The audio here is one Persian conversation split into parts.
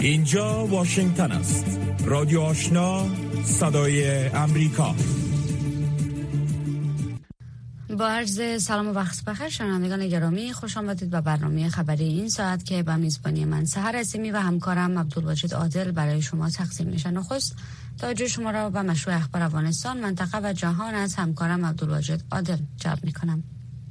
اینجا واشنگتن است. رادیو آشنا، صدای امریکا. با عرض سلام و وقت بخیر شنوندگان گرامی، خوش آمدید به برنامه خبری این ساعت که به میزبانی من سحر عظیمی و همکارم عبدالواجد عادل برای شما تقدیم میشه. نخست توجه شما را به مشروع اخبار افغانستان، منطقه و جهان از همکارم عبدالواجد عادل جلب میکنم.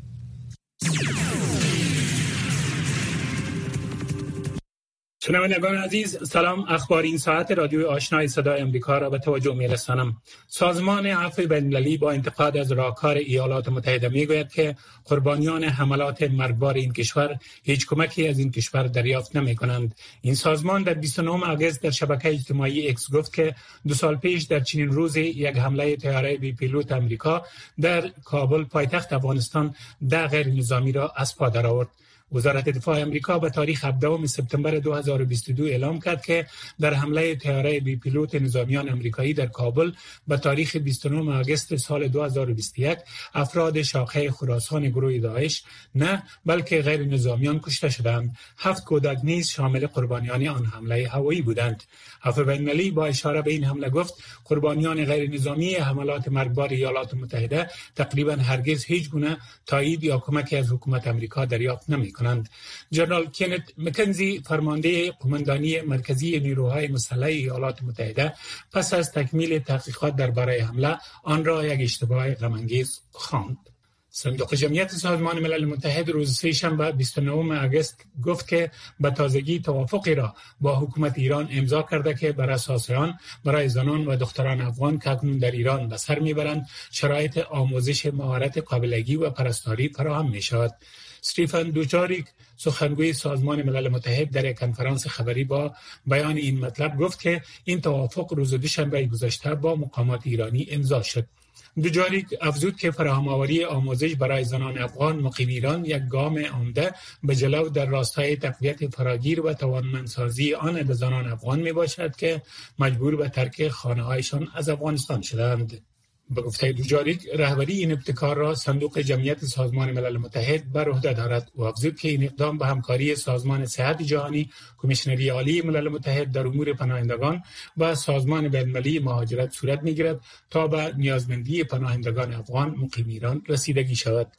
شنوندگان عزیز، سلام. اخبار این ساعت رادیو آشنای صدای امریکا را به توجه می‌رسانم. سازمان عفو بین‌المللی با انتقاد از راهکار ایالات متحده میگوید که قربانیان حملات مرگبار این کشور هیچ کمکی از این کشور دریافت نمی‌کنند. این سازمان در 29 آگوست در شبکه اجتماعی اکس گفت که 2 سال پیش در چنین روزی یک حمله طیاره بی پیلوت امریکا در کابل پایتخت افغانستان 10 غیر نظامی را از پا درآورد. وزارت دفاع امریکا به تاریخ 17 سپتامبر 2022 اعلام کرد که در حمله طیاره بی پیلوت نظامیان امریکایی در کابل به تاریخ 29 آگوست سال 2021 افراد شاخه خراسان گروه داعش نه بلکه غیر نظامیان کشته شدند. 7 کودک نیز شامل قربانیان آن حمله هوایی بودند. عفو بین‌المللی با اشاره به این حمله گفت قربانیان غیر نظامی حملات مرگبار ایالات متحده تقریبا هرگز هیچ گونه تایید یا کمکی از حکومت امریکا دریافت نمی‌کنند. جنرال کینت مکنزی، فرمانده قماندانی مرکزی نیروهای مسلح ایالات متحده، پس از تکمیل تحقیقات درباره حمله آن را یک اشتباه غم‌انگیز خواند. صندوق جمعیت سازمان ملل متحد روز سه‌شنبه 29 آگوست گفت که به تازگی توافقی را با حکومت ایران امضا کرده که بر اساس آن برای زنان و دختران افغان که اکنون در ایران به سر میبرند شرایط آموزش مهارت قابلگی و پرستاری فراهم می شود. استیفن دوجاریک، سخنگوی سازمان ملل متحد، در یک کنفرانس خبری با بیان این مطلب گفت که این توافق روز دوشنبه گذشته با مقامات ایرانی امضا شد. دوجاریک افزود که فراهم‌آوری آموزش برای زنان افغان مقیم ایران یک گام عمده به جلو در راستای تقویت فراگیر و توانمندسازی آن زنان افغان میباشد که مجبور به ترک خانه‌هایشان از افغانستان شدند. به گفته دوجاریک، رهبری این ابتکار را صندوق جمعیت سازمان ملل متحد بر عهده دارد و افزود که این اقدام به همکاری سازمان صحت جهانی، کمیشنری عالی ملل متحد در امور پناهندگان و سازمان بین‌المللی مهاجرت صورت می‌گیرد تا به نیازمندی پناهندگان افغان مقیم ایران رسیدگی شود.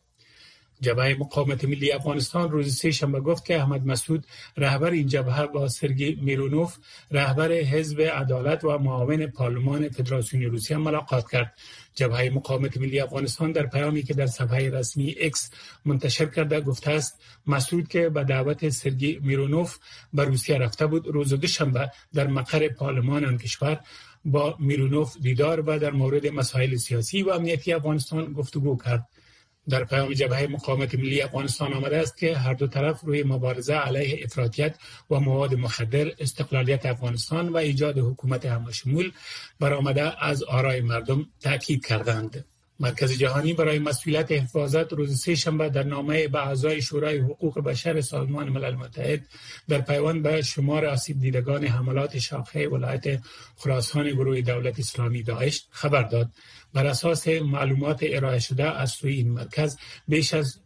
جبهه مقاومت ملی افغانستان روز سه‌شنبه گفت که احمد مسعود، رهبر این جبهه، با سرگئی میرونوف، رهبر حزب عدالت و معاون پارلمان فدراسیون روسیه ملاقات کرد. جبهه مقاومت ملی افغانستان در پیامی که در صفحه رسمی اکس منتشر کرده گفته است مسعود که به دعوت سرگئی میرونوف به روسیه رفته بود، روز دوشنبه در مقر پارلمان آن کشور با میرونوف دیدار و در مورد مسائل سیاسی و امنیتی افغانستان گفتگو کرد. در پیام جبهه مقاومت ملی افغانستان آمده است که هر دو طرف روی مبارزه علیه افراطیت و مواد مخدر، استقلالیت افغانستان و ایجاد حکومت همشمول برآمده از آرای مردم تاکید کردند. مرکز جهانی برای مسئولیت حفاظت روز سه‌شنبه در نامه به اعضای شورای حقوق بشر سازمان ملل متحد در پیوند به شمار آسیب دیدگان حملات شاخه ولایت خراسان گروه دولت اسلامی داعش خبر داد. بر اساس معلومات ارائه شده از سوی این مرکز بیش از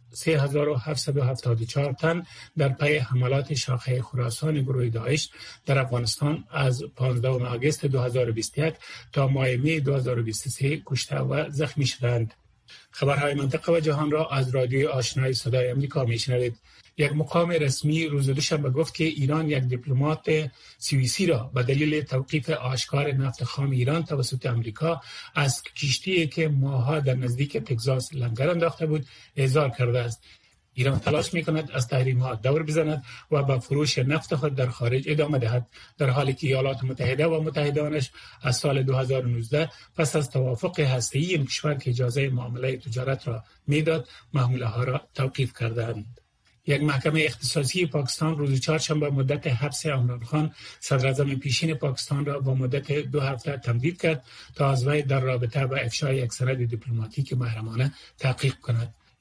3774 تن در پی حملات شاخه خراسان گروه داعش در افغانستان از 15 آگوست 2021 تا ماه می 2023 کشته و زخمی شدند. خبرهای منطقه و جهان را از رادیو آشنای صدای امریکا میشنوید. یک مقام رسمی روز دوشنبه گفت که ایران یک دیپلمات سوئیسی را به دلیل توقیف آشکار نفت خام ایران توسط امریکا از کشتی که ماه‌ها در نزدیک تگزاس لنگر انداخته بود احضار کرده است. ایران تلاش می‌کند از تحریم‌ها دور بزند و به فروش نفت خود در خارج ادامه دهد، در حالی که ایالات متحده و متحدانش از سال 2019 پس از توافق هسته‌ای این کشور که اجازه معامله تجارت را میداد محموله‌ها را توقیف کردند. یک محکمه اختصاصی پاکستان روز چهارشنبه مدت حبس عمران خان، صدراعظم پیشین پاکستان، را با مدت 2 هفته تمدید کرد تا از وی در رابطه با افشای یک سند دیپلماتیک محرمانه تحقیق کند.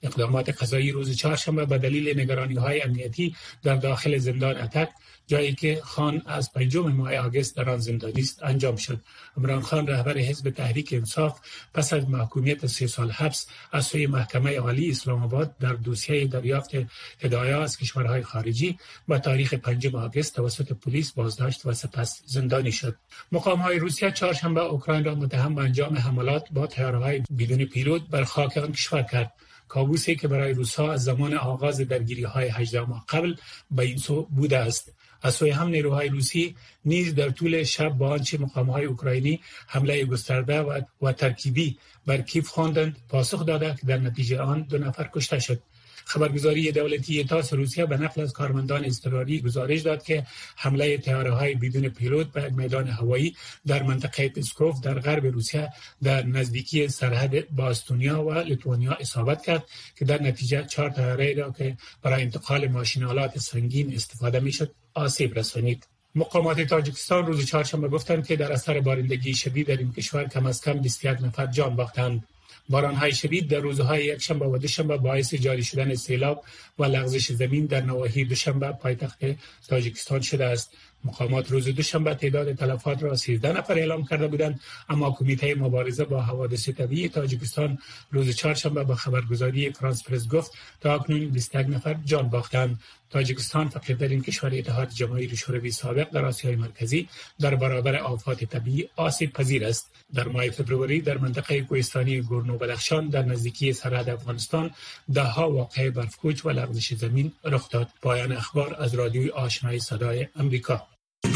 اقدامات قضایی روز چهارشنبه به دلیل نگرانی‌های امنیتی در داخل زندان اتک، جایی که خان از 5 ماه آگوست در آن زندانی است، انجام شد. عمران خان رهبر حزب تحریک انصاف پس از محکومیت 3 سال حبس از سوی محکمه عالی اسلام آباد در دوسیه دریافت هدایا از کشورهای خارجی با تاریخ 5 آگوست توسط پلیس بازداشت و سپس زندانی شد. مقام‌های روسیه چهارشنبه اوکراین را متهم به انجام حملات با طیاره‌های بدون پیلوت بر خاک آن کشور کرد. کابوسی که برای روس‌ها از زمان آغاز درگیری‌های 18 ماه قبل به این سو بوده است. از سوی هم نیروهای روسی نیز در طول شب با آنچه مقام‌های اوکراینی حمله گسترده و ترکیبی بر کیف خواندند پاسخ داده که در نتیجه آن 2 نفر کشته شد. خبرگزاری دولتی تاس روسیه به نقل از کارمندان اضطراری گزارش داد که حمله طیاره‌های بدون پیلوت به میدان هوایی در منطقه پسکوف در غرب روسیه در نزدیکی سرحد با استونیا و لیتوانیا اصابت کرد که در نتیجه 4 طیاره را که برای انتقال ماشین‌آلات سنگین استفاده می‌شد آسیب رسانید. مقامات تاجیکستان روز چهارشنبه گفتند که در اثر بارندگی شدید در این کشور کم از کم 21 نفر جان باختند. باران‌های شدید در روزهای یکشنبه و دوشنبه باعث جاری شدن سیلاب و لغزش زمین در نواحی دوشنبه پایتخت تاجیکستان شده است. مقامات روز دوشنبه تعداد تلفات را 13 نفر اعلام کرده بودند، اما کمیته مبارزه با حوادث طبیعی تاجیکستان روز چهارشنبه با خبرگزاری فرانس پرس گفت تا اکنون 21 نفر جان باختند. تاجیکستان فقیرترین کشور اتحاد جماهیر شوروی سابق در آسیای مرکزی در برابر آفات طبیعی آسیب پذیر است. در ماه فوریه در منطقه کوهستانی گورنو بدخشان در نزدیکی سرحد افغانستان ده‌ها واقعه برفکوچ و لغزش زمین رخ داد. پایان اخبار از رادیوی آشنای صدای آمریکا.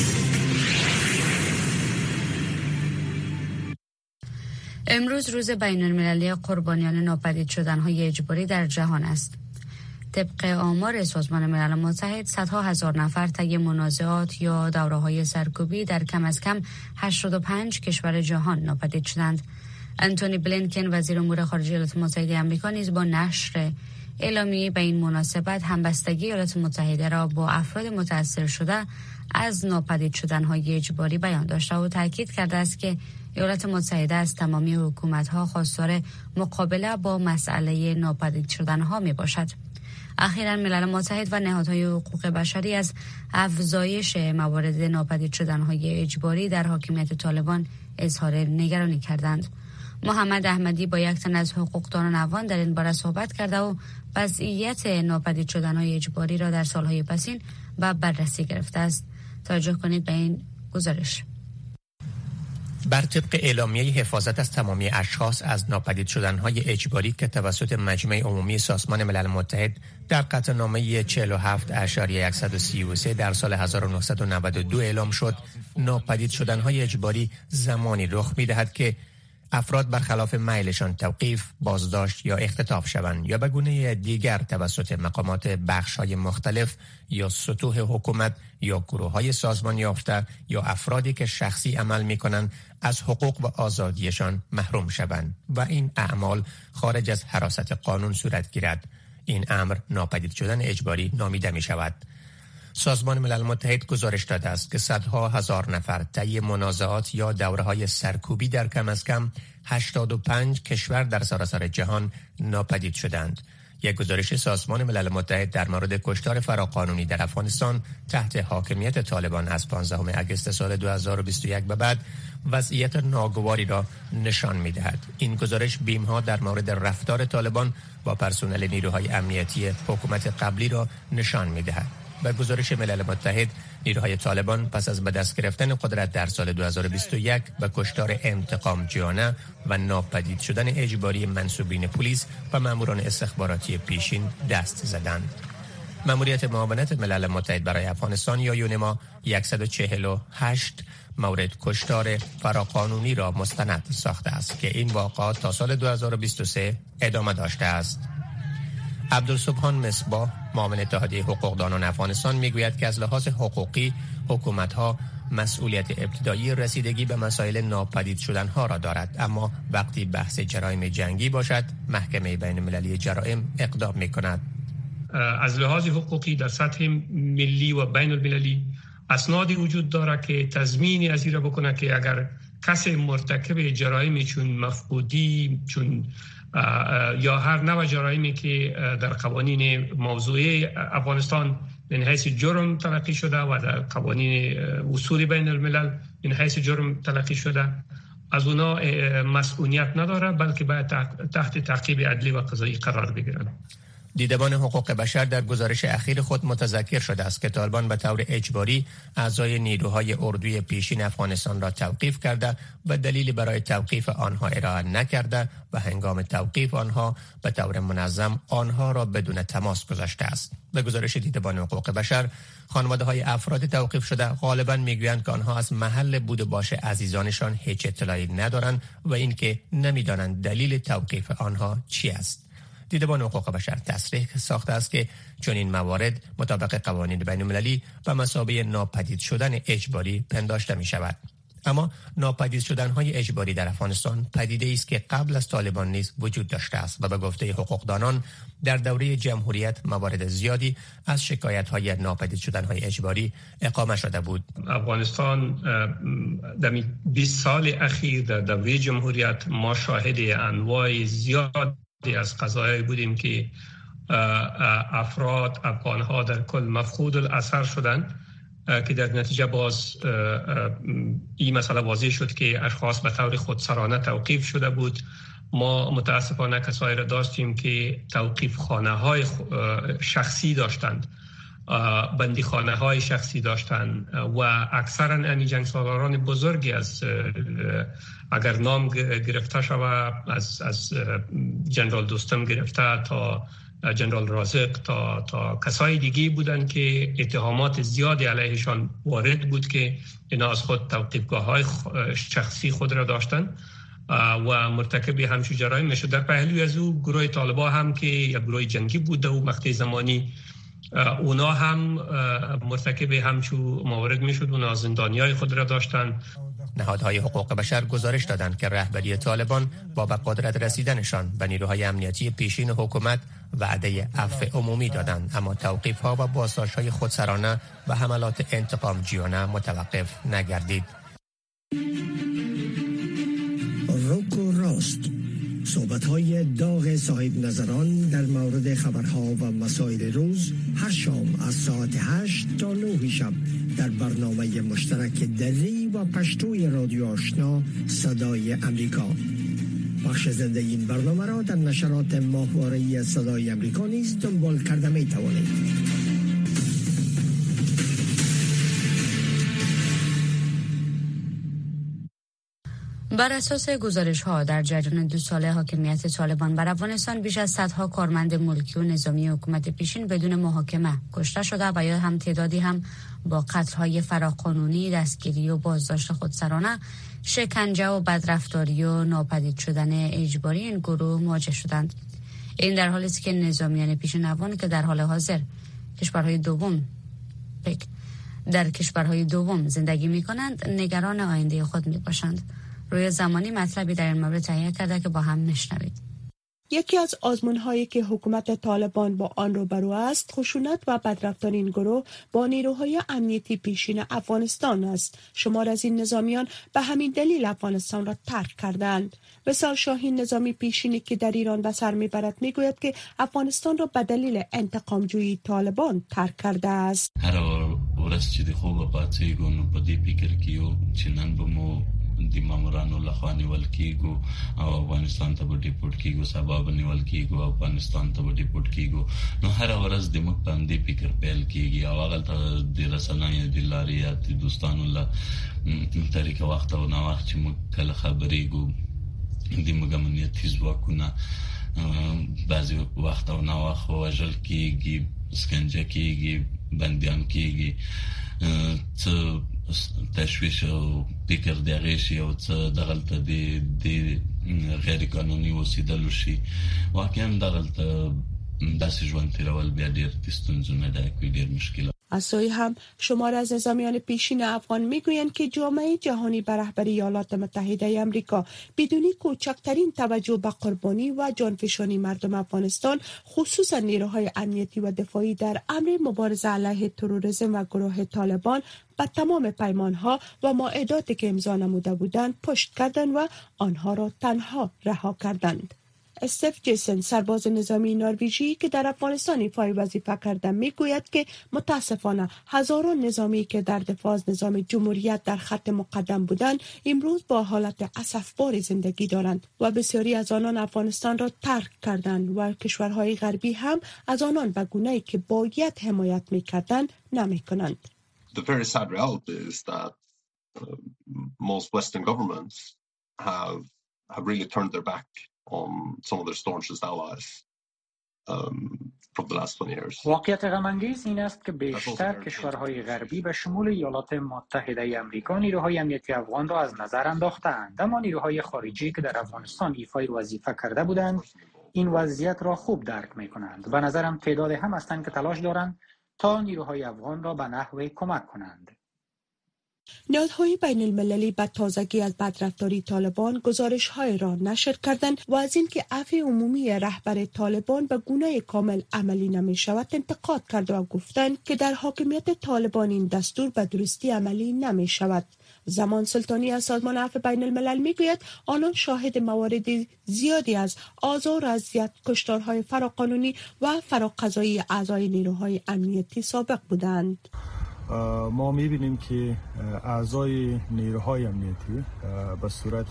امروز روز بین‌المللی قربانیان ناپدید شدن‌های اجباری در جهان است. طبق آمار سازمان ملل متحد صدها هزار نفر طی منازعات یا دوره‌های سرکوبی در کم از کم 85 کشور جهان ناپدید شدند. انتونی بلینکن وزیر امور خارجه ایالات متحده آمریکا نیز با نشر اعلامیه به این مناسبت همبستگی ایالات متحده را با افراد متأثر شده از ناپدید شدن‌های اجباری بیان داشته و تاکید کرده است که ایالات متحده از تمامی حکومت‌ها خواستار مقابله با مسئله ناپدید شدن‌ها میباشد. اخیراً ملل متحد و نهادهای حقوق بشری از افزایش موارد ناپدید شدن‌های اجباری در حاکمیت طالبان اظهار نگرانی کردند. محمد احمدی با یک تن از حقوقدانان افغان در این باره صحبت کرده و وضعیت ناپدید شدن‌های اجباری را در سالهای پسین به بررسی گرفته است. توجه کنید به این گزارش. بر طبق اعلامیه حفاظت از تمامی اشخاص از ناپدید شدن‌های اجباری که توسط مجمع عمومی سازمان ملل متحد در قطعنامه 47.133 در سال 1992 اعلام شد، ناپدید شدن‌های اجباری زمانی رخ می‌دهد که افراد برخلاف میلشان توقیف، بازداشت یا اختطاف شوند یا به گونه دیگر توسط مقامات بخش‌های مختلف یا سطوح حکومت یا گروه‌های سازمان یافته یا افرادی که شخصی عمل می‌کنند از حقوق و آزادیشان محروم شوند و این اعمال خارج از حراست قانون صورت گیرد. این امر ناپدید شدن اجباری نامیده می‌شود. سازمان ملل متحد گزارش داده است که صدها هزار نفر طی منازعات یا دوره‌های سرکوبی در کم از کم 85 کشور در سراسر جهان ناپدید شدند. یک گزارش سازمان ملل متحد در مورد کشتار فراقانونی در افغانستان تحت حاکمیت طالبان از 15 اگست سال 2021 به بعد وضعیت ناگواری را نشان می‌دهد. این گزارش بیم‌ها در مورد رفتار طالبان با پرسنل نیروهای امنیتی حکومت قبلی را نشان می‌دهد. به گزارش ملل متحد، نیروهای طالبان پس از به دست گرفتن قدرت در سال 2021 به کشتار انتقام جویانه و ناپدید شدن اجباری منسوبین پلیس و ماموران استخباراتی پیشین دست زدند. ماموریت معاونت ملل متحد برای افغانستان یا یونما 148 مورد کشتار فراقانونی را مستند ساخته است که این واقعات تا سال 2023 ادامه داشته است. عبدالسبحان مصباح، معاون اتحادیه حقوقدانان افغانستان، میگوید که از لحاظ حقوقی حکومت‌ها مسئولیت ابتدایی رسیدگی به مسائل ناپدید شدنها را دارد، اما وقتی بحث جرایم جنگی باشد محکمه بین المللی جرایم اقدام می‌کند. از لحاظ حقوقی در سطح ملی و بین المللی اسنادی وجود دارد که تضمینی از این را بکنه که اگر کسی مرتکب جرایم چون مفقودی، چون یا هر نوع جرایمی که در قوانین موضوعی افغانستان من حیث جرم تلقی شده و در قوانین اصول بین الملل من حیث جرم تلقی شده، از اونا مسئولیت نداره، بلکه باید تحت تعقیب عدلی و قضایی قرار بگیرن. دیدبان حقوق بشر در گزارش اخیر خود متذکر شده است که طالبان به طور اجباری اعضای نیروهای اردوی پیشین افغانستان را توقیف کرده و دلیلی برای توقیف آنها ارائه نکرده و هنگام توقیف آنها به طور منظم آنها را بدون تماس گذاشته است. به گزارش دیدبان حقوق بشر، خانواده‌های افراد توقیف شده غالباً میگویند که آنها از محل بود و باش عزیزانشان هیچ اطلاعی ندارند و اینکه نمیدانند دلیل توقیف آنها چی است. دیدبان حقوق بشر تصریح ساخته است که چنین موارد مطابق قوانین بین‌المللی به مثابه ناپدید شدن اجباری پنداشته می شود. اما ناپدید شدن‌های اجباری در افغانستان پدیده است که قبل از طالبان نیز وجود داشته است و به گفته حقوقدانان در دوره جمهوریت موارد زیادی از شکایت‌های ناپدید شدن‌های اجباری اقامه شده بود. افغانستان در 20 سال اخیر در دوره جمهوریت ما شاهد انواع زیاد از قضایایی بودیم که افراد افغان‌ها در کل مفقود الاثر شدند که در نتیجه باز این مسئله واضح شد که اشخاص به طور خودسرانه توقیف شده بود. ما متاسفانه کسایی را داشتیم که توقیف خانه‌های شخصی داشتند، بندی خانه‌های شخصی داشتند و اکثرا امی جنگسالاران بزرگی از اگر نام گرفته شود از جنرال دوستم گرفته تا جنرال رازق تا کسای دیگه بودن که اتهامات زیادی علیهشان وارد بود که اینا از خود توقیفگاه‌های شخصی خود را داشتن و مرتکب همچون جرایم میشد. در پهلوی از او گروه طالبان هم که یک گروه جنگی بوده و مقطع زمانی اونا هم مرتکب همچون موارد میشد، اونا زندانیای خود را داشتن. نهادهای حقوق بشر گزارش دادند که رهبری طالبان با به قدرت رسیدنشان به نیروهای امنیتی پیشین حکومت وعده عفو عمومی دادند، اما توقیف‌ها و بازداشت‌های خودسرانه و حملات انتقام جویانه متوقف نگردید. روکو راست، صحبت‌های داغ صاحب نظران در مورد خبرها و مسائل روز هر شام از ساعت 8 تا 9 شب در برنامه مشترک دری و پشتوی رادیو آشنا صدای امریکا. بخش زنده این برنامه را در نشرات ماهواره‌ای صدای امریکا نیز دنبال کرده می توانید. بر اساس گزارش‌ها در جریان 2 ساله حاکمیت طالبان بر افغانستان بیش از صدها کارمند ملکی و نظامی حکومت پیشین بدون محاکمه کشته شده و یا هم تعدادی هم با قتل‌های فراقانونی، دستگیری و بازداشت خودسرانه، شکنجه و بدرفتاری و ناپدید شدن اجباری این گروه مواجه شدند. این در حالی است که نظامیان پیشین افغان که در حال حاضر در کشورهای دوم زندگی می‌کنند نگران آینده خود می‌باشند. روی زمانی مطلبی در این مورد تهیه کرده که با هم میشنوید. یکی از آزمون‌هایی که حکومت طالبان با آن روبرو است، خشونت و بدرفتاری این گروه با نیروهای امنیتی پیشین افغانستان است. شمار از این نظامیان به همین دلیل افغانستان را ترک کردند. وصال شاهین، نظامی پیشینی که در ایران به سر میبرد، میگوید که افغانستان را به دلیل انتقامجویی طالبان ترک کرده است. هر ورځ چې د خوبه پاتېږو نو په دې فکر کې یو چې نن به مو د مامورانو لخوا نیول کېږو او افغانستان ته به ډیپورټ کېږو، سبا به نیول کېږو او افغانستان ته به ډیپورټ کېږو. نو هر ورځ د موږ په همدې فکر پیل کېږي او هغلته د رسنیو د لارې یا د دوستانو له طریقه وخت او نه وخت چې موږ کله خبرېږو د موږ امنیتي ځواکونه بعضې وخت او نه وخت وژل کېږي، سکنجه کېږي، بندیان کېږي، څه تشویش او فکر دغه شي او څه دغلته د غیر قانوني اوسېدلو شي. واقعا دغلته داسې ژوند تېرول بیا ډېر د ستونزو نه ډک وي، ډېر مشکلات. از سوی هم شمار از نظامیان پیشین افغان میگویند که جامعه جهانی به رهبری ایالات متحده آمریکا بدون کوچکترین توجه به قربانی و جانفشانی مردم افغانستان، خصوصا نیروهای امنیتی و دفاعی در امر مبارزه علیه تروریسم و گروه طالبان، به تمام پیمانها و موعداتی که امضا نموده بودند پشت کردند و آنها را تنها رها کردند. استف جیسن سرباز نظامی نروژی که در افغانستان ایفای وظیفه کرده میگوید که متاسفانه هزاران نظامی که در دفاع از نظام جمهوریت در خط مقدم بودند امروز با حالت اسفبار زندگی دارند و بسیاری از آنان افغانستان را ترک کردند و کشورهای غربی هم از آنان به گونه‌ای که باید حمایت می‌کردند نمی‌کنند. The very sad reality is that most Western governments have really turned their back on some of their staunchest allies from the last 20 years. واقعیت غم‌انگیز این است که بیشتر کشورهای غربی به شمول ایالات متحده آمریکا نیروهای امنیتی افغان را از نظر انداختند، اما نیروهای خارجی که در افغانستان ایفای وظیفه کرده بودند این وضعیت را خوب درک می‌کنند. به نظرم تعداد هم هستند که تلاش دارند تا نیروهای افغان را به نحوی کمک کنند. نهادهای بین المللی به تازگی از بدرفتاری طالبان گزارش‌های را نشر کردند و از اینکه عفو عمومی رهبر طالبان به گونه کامل عملی نمی‌شود انتقاد کرده و گفتند که در حاکمیت طالبان این دستور به درستی عملی نمی‌شود. زمان سلطانی از سازمان عفو بین الملل میگوید آنان شاهد موارد زیادی از آزار و اذیت، کشتارهای فراقانونی و فراقضایی اعضای نیروهای امنیتی سابق بودند. ما میبینیم که اعضای نیروهای امنیتی به صورت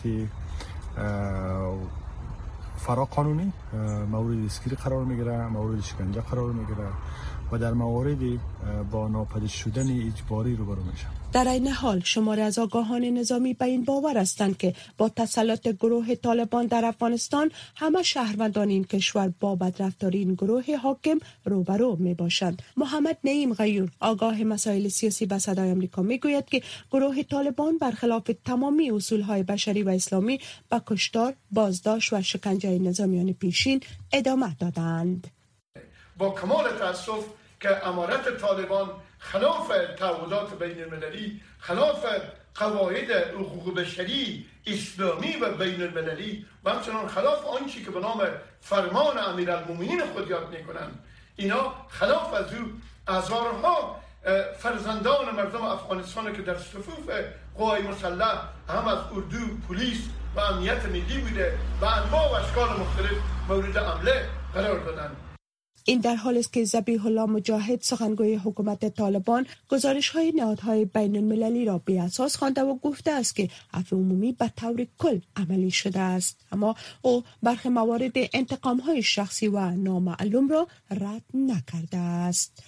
فراقانونی مورد دستگیری قرار میگیره، مورد شکنجه قرار میگیره و در مواردی با ناپدید شدن اجباری روبرو میشن. در این حال شماری از آگاهان نظامی به این باور هستند که با تسلط گروه طالبان در افغانستان همه شهروندان این کشور با بدرفتاری این گروه حاکم روبرو می باشند. محمد نعیم غیور آگاه مسائل سیاسی به صدای آمریکا می گوید که گروه طالبان برخلاف تمامی اصولهای بشری و اسلامی به کشتار، بازداشت و شکنجه نظامیان پیشین ادامه دادند. با کمال تأسف که امارت طالبان خلاف تعهدات بین المللی، خلاف قواعد حقوق بشری اسلامی و بین المللی و همچنان خلاف آنچه که به نام فرمان امیرالمومنین خود یاد میکنند، اینا خلاف از او هزارها فرزندان مردم افغانستان که در صفوف قوای مسلح هم از اردو، پلیس و امنیت ملی بوده و انواع و اشکال مختلف مورد حمله قرار دادند. این در حالی است که ذبیح الله مجاهد سخنگوی حکومت طالبان گزارش‌های نهادهای بین المللی را بی اساس خوانده و گفته است که عفو عمومی به طور کل عملی شده است، اما او برخی موارد انتقام‌های شخصی و نامعلوم را رد نکرده است.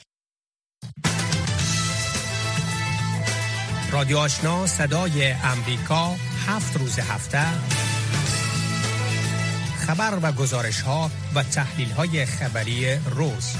رادیو آشنا صدای امریکا 7 روز هفته خبر و گزارش‌ها و تحلیل‌های خبری روز.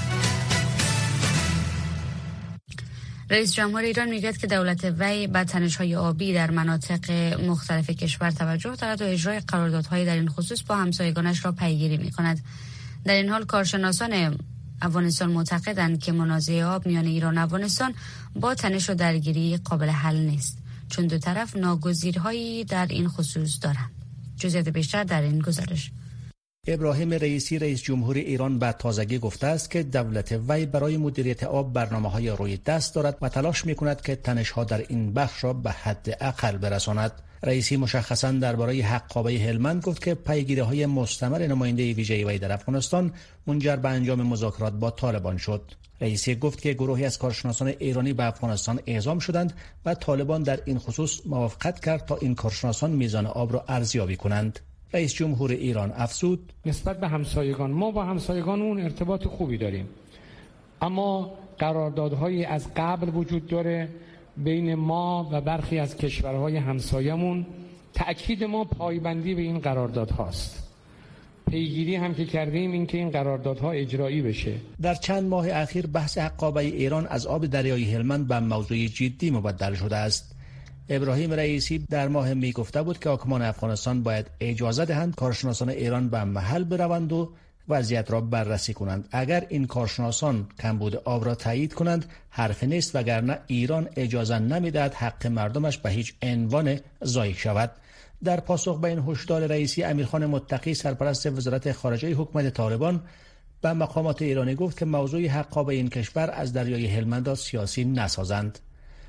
رئیس جمهور ایران میگوید که دولت وی به تنش‌های آبی در مناطق مختلف کشور توجه دارد و اجرای قراردادهای در این خصوص با همسایگانش را پیگیری می‌کند. در این حال کارشناسان افغانستان معتقدند که منازعه آب میان ایران و افغانستان با تنش و درگیری قابل حل نیست، چون دو طرف ناگزیرهایی در این خصوص دارند. جزئیات بیشتر در این گزارش. ابراهیم رئیسی رئیس جمهور ایران به تازگی گفته است که دولت وی برای مدیریت آب برنامه‌های روی دست دارد و تلاش می‌کند که تنش‌ها در این بخش را به حد اقل برساند. رئیسی مشخصاً درباره حقابه هلمند گفت که پیگیری‌های مستمر نماینده ویژه وی در افغانستان منجر به انجام مذاکرات با طالبان شد. رئیسی گفت که گروهی از کارشناسان ایرانی به افغانستان اعزام شدند و طالبان در این خصوص موافقت کرد تا این کارشناسان میزان آب را ارزیابی کنند. رئیس جمهور ایران افزود: نسبت به همسایگان، ما با همسایگانمون ارتباط خوبی داریم، اما قراردادهایی از قبل وجود داره بین ما و برخی از کشورهای همسایمون. تأکید ما پایبندی به این قراردادهاست. پیگیری هم که کردیم این که این قراردادها اجرایی بشه. در چند ماه اخیر بحث حقابه ایران از آب دریای هلمند به موضوع جدی مبدل شده است. ابراهیم رئیسی در ماه می گفته بود که حاکمان افغانستان باید اجازه دهند کارشناسان ایران به محل بروند و وضعیت را بررسی کنند. اگر این کارشناسان کمبود آب را تایید کنند حرف نیست، وگرنه ایران اجازه نمیدهد حق مردمش به هیچ عنوان ضایع شود. در پاسخ به این هشدار رئیسی، امیرخان متقی سرپرست وزارت خارجه حکومت طالبان به مقامات ایرانی گفت که موضوع حقابه این کشور از دریای هلمند را سیاسی نسازند.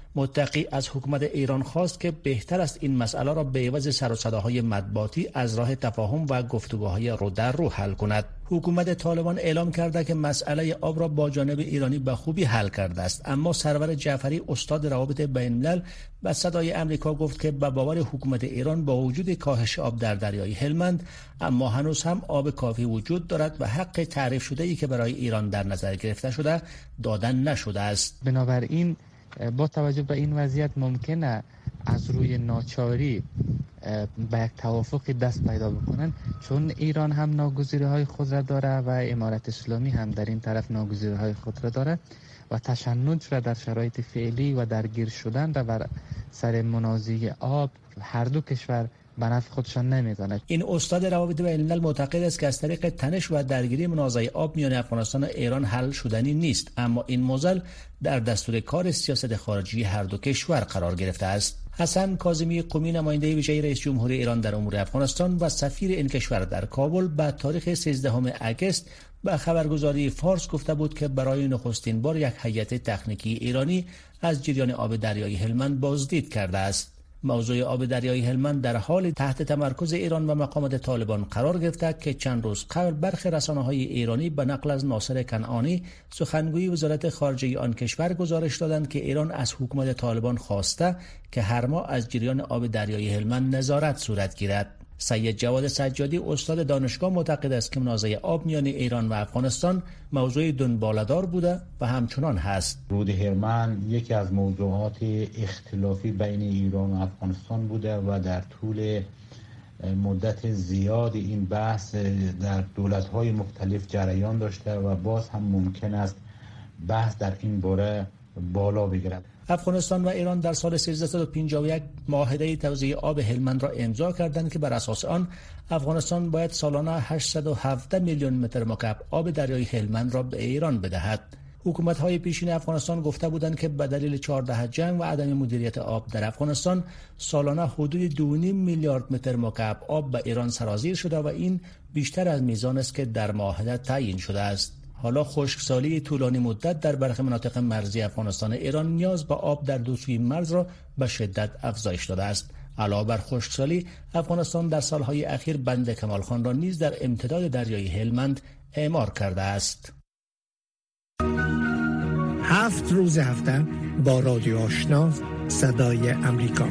متقی از حکومت ایران خواست که بهتر است این مسئله را به عوض سر و صداهای مطبوعاتی از راه تفاهم و گفتگوهای رو در رو حل کند. حکومت طالبان اعلام کرده که مسئله آب را با جانب ایرانی به خوبی حل کرده است، اما سرور جعفری استاد روابط بین الملل به صدای آمریکا گفت که به باور حکومت ایران با وجود کاهش آب در دریای هلمند اما هنوز هم آب کافی وجود دارد و حق تعریف شده‌ای که برای ایران در نظر گرفته شده دادن نشده است. بنابراین با توجه به این وضعیت ممکنه از روی ناچاری به یک توافق دست پیدا بکنن، چون ایران هم ناگزیری‌های خود را داره و امارت اسلامی هم در این طرف ناگزیری‌های خود را داره و تشنج را در شرایط فعلی و درگیر شدن را بر سر منازعه آب هر دو کشور به نفع خودشان نمی‌داند. این استاد روابط بین الملل معتقد است که از طریق تنش و درگیری منازعه آب میان افغانستان و ایران حل شدنی نیست، اما این موضوع در دستور کار سیاست خارجی هر دو کشور قرار گرفته است. حسن کاظمی قمی نماینده ویژه رئیس جمهور ایران در امور افغانستان و سفیر این کشور در کابل به تاریخ 13 اگست به خبرگزاری فارس گفته بود که برای نخستین بار یک هیئت تکنیکی ایرانی از جریان آب دریای هلمند بازدید کرده است. موضوع آب دریای هلمند در حال تحت تمرکز ایران و مقامات طالبان قرار گرفته که چند روز قبل برخی رسانه‌های ایرانی به نقل از ناصر کنعانی سخنگوی وزارت خارجه آن کشور گزارش دادند که ایران از حکومت طالبان خواسته که هر ماه از جریان آب دریای هلمند نظارت صورت گیرد. سید جواد سجادی استاد دانشگاه معتقد است که منازعه آب میان ایران و افغانستان موضوع دنباله‌دار بوده و همچنان هست. رود هلمند یکی از موضوعات اختلافی بین ایران و افغانستان بوده و در طول مدت زیاد این بحث در دولت‌های مختلف جریان داشته و باز هم ممکن است بحث در این باره بالا بگیرد. افغانستان و ایران در سال 1351 معاهده توزیع آب هلمند را امضا کردند که بر اساس آن افغانستان باید سالانه 817 میلیون متر مکعب آب دریای هلمند را به ایران بدهد. حکومت‌های پیشین افغانستان گفته بودند که به دلیل 14 جنگ و عدم مدیریت آب در افغانستان سالانه حدود 2.5 میلیارد متر مکعب آب به ایران سرازیر شده و این بیشتر از میزان است که در معاهده تعیین شده است. حالا خشکسالی طولانی مدت در برخی مناطق مرزی افغانستان ایران نیاز به آب در دو سوی مرز را به شدت افزایش داده است. علاوه بر خشکسالی، افغانستان در سالهای اخیر بند کمال خان را نیز در امتداد دریای هلمند اعمار کرده است. 7 روز هفته با رادیو آشنا صدای امریکا.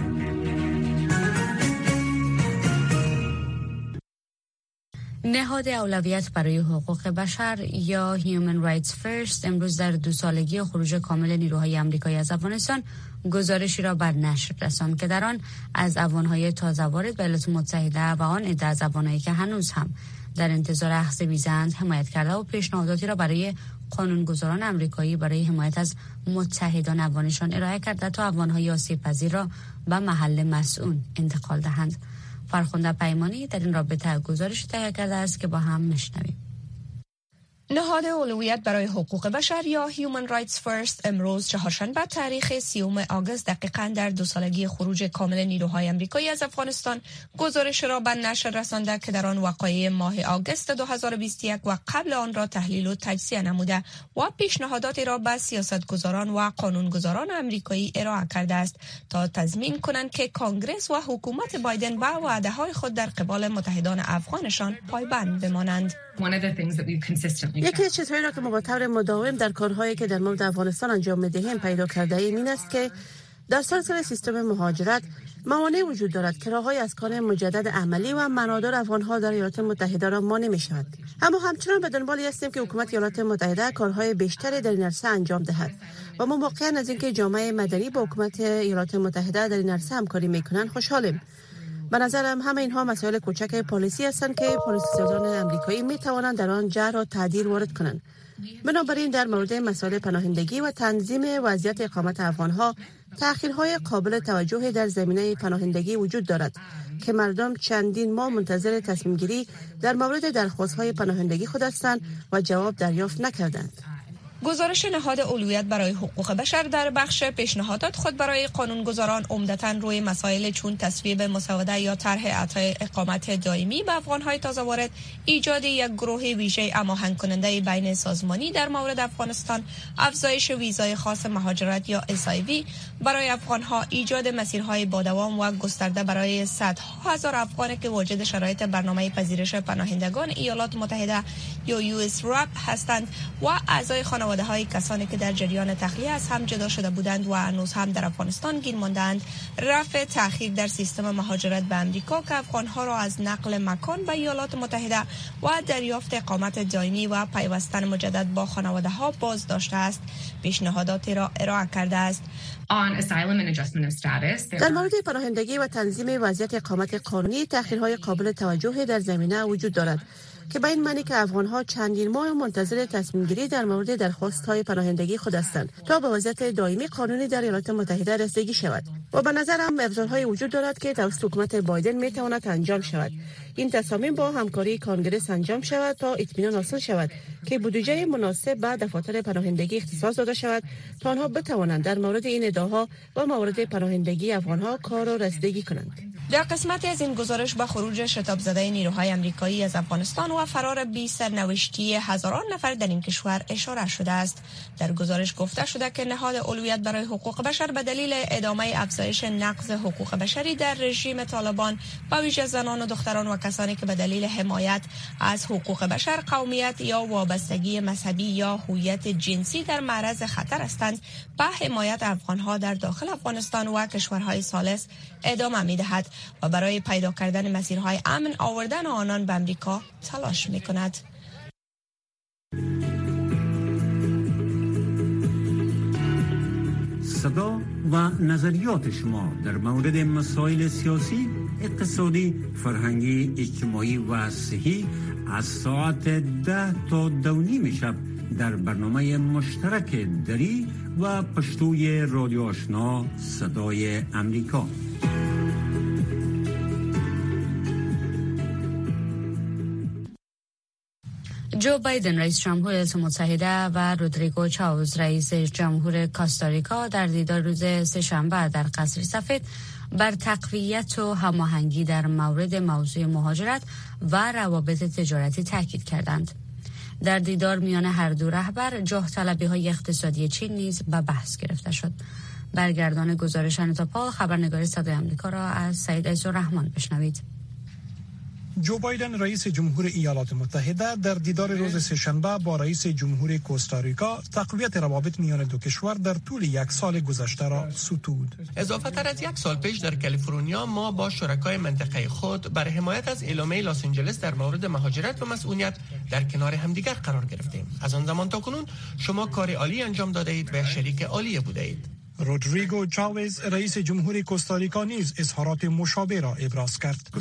نهاد اولویت برای حقوق بشر یا Human Rights First امروز در 2 سالگی خروج کامل نیروهای آمریکایی از افغانستان گزارشی را بر نشر رساند که در آن از افغان‌های تازه وارد به ایالات متحده و آن عده از افغان‌هایی که هنوز هم در انتظار اخذ ویزاند حمایت کرده و پیشنهاداتی را برای قانونگذاران آمریکایی برای حمایت از متحدان افغانشان ارائه کرده تا افغان‌های آسیب‌پذیر را به محل مسئول انتقال دهند. فرخنده پیمانی در این رابطه گزارش تهیه کرده است که با هم میشنویم. نهاد اولویت برای حقوق بشر یا Human Rights First امروز چهارشنبه تاریخ 30 آگوست دقیقاً در 2 سالگی خروج کامل نیروهای آمریکایی از افغانستان گزارش را به نشر رسانده که در آن وقایع ماه آگوست 2021 و قبل آن را تحلیل و تجزیه نموده و پیشنهاداتی را به سیاستگزاران و قانونگذاران آمریکایی ارائه کرده است تا تضمین کنند که کانگرس و حکومت بایدن به وعده‌های خود در قبال متحدان افغانشان پایبند بمانند. یکی از چیزهایی را که ما به طور مداوم در کارهایی که در مورد افغانستان انجام می‌دهیم پیدا کرده ایم این است که در سلسله سیستم مهاجرت موانع وجود دارد که راه‌های از کار مجدد عملی و معنادار افغان‌ها در ایالات متحده را مانع می‌شود. اما همچنان به دنبال هستیم که حکومت ایالات متحده کارهای بیشتری در این عرصه انجام دهد و ما واقعاً از اینکه جامعه مدنی با حکومت ایالات متحده در این عرصه همکاری می‌کنند خوشحالیم. به نظرم همه اینها مسائل کوچک پالیسی هستند که پالیسی‌سازان آمریکایی می‌توانند در آن جر و تعدیل وارد کنند. بنابراین در مورد مسائل پناهندگی و تنظیم وضعیت اقامت افغان‌ها تأخیرهای قابل توجهی در زمینه پناهندگی وجود دارد که مردم چندین ماه منتظر تصمیم گیری در مورد درخواست‌های پناهندگی خود هستند و جواب دریافت نکردند. گزارش نهاد اولویت برای حقوق بشر در بخش پیشنهادات خود برای قانونگذاران عمدتاً روی مسائل چون تصویب مسوده یا طرح اعطای اقامت دائمی به افغان‌های تازه وارد، ایجاد یک گروه ویژه هماهنگ کننده بین سازمانی در مورد افغانستان، افزایش ویزای خاص مهاجرت یا SIV برای افغان‌ها، ایجاد مسیرهای با دوام و گسترده برای صدها هزار افغانی که واجد شرایط برنامه پذیرش پناهندگان ایالات متحده یا USRAP هستند و اعضای خانواده‌های کسانی که در جریان تخلیه از هم جدا شده بودند و هنوز هم در افغانستان گیر ماندند، رفع تأخیر در سیستم مهاجرت به امریکا که افغان‌ها را از نقل مکان به ایالات متحده و دریافت اقامت دائمی و پیوستن مجدد با خانواده‌ها باز داشته است، پیشنهاداتی را ارائه کرده است. در مورد پناهندگی و تنظیم وضعیت اقامت قانونی تأخیرهای قابل توجهی در زمینه وجود دارد که به این معنی که افغان‌ها چندین ماه منتظر تصمیم گیری در مورد درخواست‌های پناهندگی خود هستند تا به وضعیت دائمی قانونی در ایالات متحده رسیدگی شود و به نظرم ابزارهای وجود دارد که توسط حکومت بایدن می‌تواند انجام شود. این تصامیم با همکاری کانگرس انجام شود تا اطمینان حاصل شود که بودجه مناسب به دفاتر پناهندگی اختصاص داده شود تا آنها بتوانند در مورد این ادعاها و مورد پناهندگی افغان‌ها کار را رسیدگی کنند. در قسمت از این گزارش به خروج شتاب زده نیروهای آمریکایی از افغانستان و فرار بی سرنوشتی هزاران نفر در این کشور اشاره شده است. در گزارش گفته شده که نهاد اولویت برای حقوق بشر به دلیل ادامه افزایش نقض حقوق بشری در رژیم طالبان به ویژه زنان و دختران و کسانی که به دلیل حمایت از حقوق بشر، قومیت یا وابستگی مذهبی یا هویت جنسی در معرض خطر هستند، به حمایت افغان‌ها در داخل افغانستان و کشورهای ثالث ادامه می‌دهد و برای پیدا کردن مسیرهای امن آوردن آنان به امریکا تلاش می‌کند. صدا و نظریات شما در مورد مسائل سیاسی، اقتصادی، فرهنگی، اجتماعی و صحی از ساعت 10 تا 2:30 شب در برنامه مشترک دری و پشتوی رادیو آشنا صدای امریکا. جو بایدن رئیس جمهور ایالات متحده و رودریگو چاوز رئیس جمهور کوستاریکا در دیدار روز سه‌شنبه در قصر سفید بر تقویت و هماهنگی در مورد موضوع مهاجرت و روابط تجارتی تاکید کردند. در دیدار میان هر دو رهبر جاه طلبی‌های اقتصادی چین نیز به بحث گرفته شد. برگردان گزارش انیتا پال، خبرنگار صدای آمریکا را از سعید عزالرحمن بشنوید. جو بایدن رئیس جمهور ایالات متحده در دیدار روز سه‌شنبه با رئیس جمهور کوستاریکا تقویت روابط میان دو کشور در طول یک سال گذشته را ستود. اضافه تر از یک سال پیش در کالیفرنیا ما با شرکای منطقه خود برای حمایت از اعلامیه لس آنجلس در مورد مهاجرت و مسئولیت در کنار همدیگر قرار گرفتیم. از آن زمان تا کنون شما کار عالی انجام داده اید و شریک عالی بوده اید. رودریگو چاوز رئیس جمهور کوستاریکا نیز اظهارات مشابه را ابراز کرد.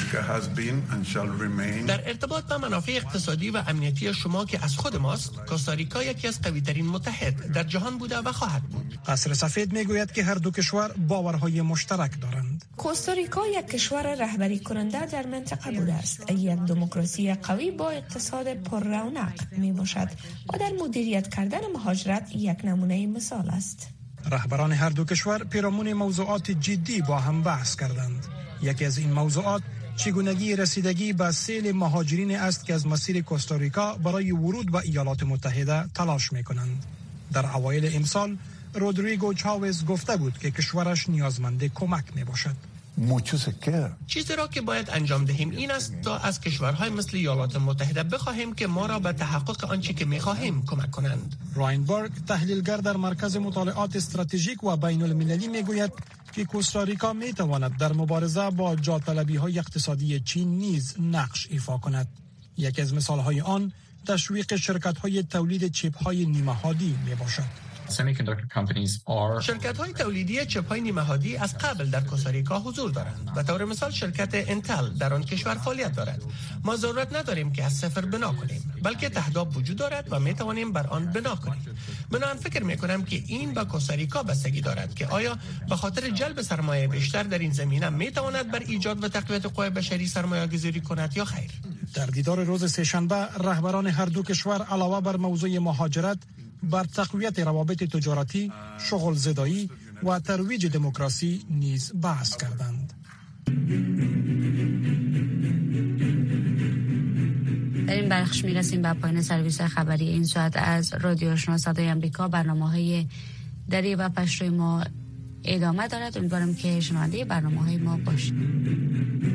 در ارتباط با منافع اقتصادی و امنیتی شما که از خود ماست، کوستاریکا یکی از قوی‌ترین متحد در جهان بوده و خواهد بود. قصر سفید میگوید که هر دو کشور باورهای مشترک دارند. کوستاریکا یک کشور رهبری کننده در منطقه بوده است، یک دموکراسی قوی با اقتصاد پر رونق می باشد و در مدیریت کردن مهاجرت یک نمونه مثال است. رهبران هر دو کشور پیرامون موضوعات جدی با هم بحث کردند. یکی از این موضوعات چگونگی رسیدگی به سیل مهاجرین است که از مسیر کوستاریکا برای ورود به ایالات متحده تلاش می‌کنند. در اوایل امسال رودریگو چاوز گفته بود که کشورش نیازمند کمک میباشد. چیزی را که باید انجام دهیم این است تا از کشورهای مثل ایالات متحده بخواهیم که ما را به تحقق آنچه که می‌خواهیم کمک کنند. راین برگ تحلیلگر در مرکز مطالعات استراتژیک و بین المللی میگوید که کوستاریکا میتواند در مبارزه با جاطلبی‌های اقتصادی چین نیز نقش ایفا کند. یکی از مثال‌های آن تشویق شرکت‌های تولید چیپ‌های نیمه‌هادی میباشد. شرکت‌های تولیدی چپ‌های نیمه‌هادی از قبل در کوستاریکا حضور دارند. به طور مثال شرکت انتل در آن کشور فعالیت دارد. ما ضرورت نداریم که از صفر بنا کنیم، بلکه تهداب وجود دارد و می‌توانیم بر آن بنا کنیم. من فکر می‌کنم که این به کوستاریکا بستگی دارد که آیا به خاطر جلب سرمایه بیشتر در این زمینه می‌تواند بر ایجاد و تقویت قوای بشری سرمایه‌گذاری کند یا خیر. در دیدار روز سه‌شنبه رهبران هر دو کشور علاوه بر موضوع مهاجرت بر تقویت روابط تجارتی، شغل زدایی و ترویج دموکراسی نیز بحث کردند. در این بخش میرسیم به پایان سرویس خبری این ساعت از رادیو آشنا صدای آمریکا. برنامه‌های دری و پشتوی ما ادامه دارد. امیدوارم که شنونده برنامه‌های ما باشید.